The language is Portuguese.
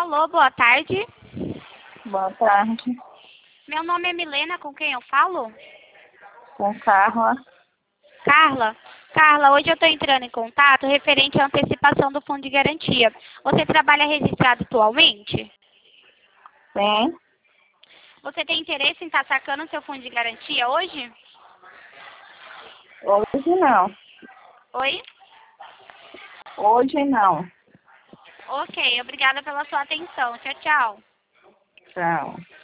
Alô, boa tarde. Boa tarde. Meu nome é Milena, com quem eu falo? Com Carla. Carla. Carla, hoje eu estou entrando em contato referente à antecipação do fundo de garantia. Você trabalha registrado atualmente? Sim. Você tem interesse em estar sacando o seu fundo de garantia hoje? Hoje não. Oi? Hoje não. Ok, obrigada pela sua atenção. Tchau, tchau. Tchau.